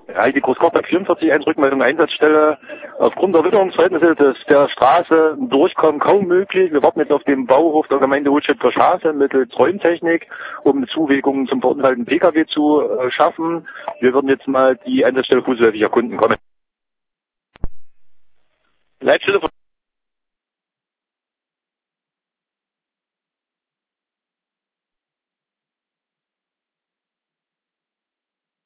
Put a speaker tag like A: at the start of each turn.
A: Heidi Großkorbberg 44, 1 Rückmeldung Einsatzstelle. Aufgrund der Witterungsverhältnisse der Straße Durchkommen kaum möglich. Wir warten jetzt auf den Bauhof der Gemeinde Hochstädter Straße mittels Räumtechnik, um Zuwägungen zum verunfallten Pkw zu schaffen. Wir würden jetzt mal die Einsatzstelle fußläufig erkunden kommen. Leitstelle